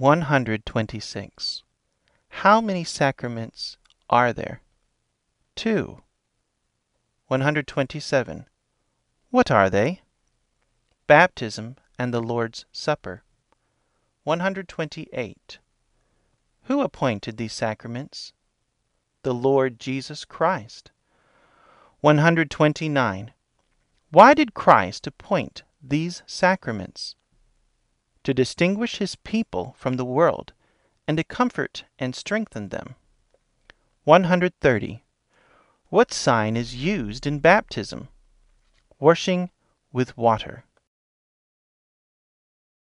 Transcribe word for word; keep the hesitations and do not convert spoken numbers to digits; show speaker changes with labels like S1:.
S1: one hundred twenty-six. How many sacraments are there? Two. one hundred twenty-seven. What are they? Baptism and the Lord's Supper. one hundred twenty-eight. Who appointed these sacraments? The Lord Jesus Christ. one hundred twenty-nine. Why did Christ appoint these sacraments? To distinguish his people from the world, and to comfort and strengthen them. one hundred thirty. What sign is used in baptism? Washing with water.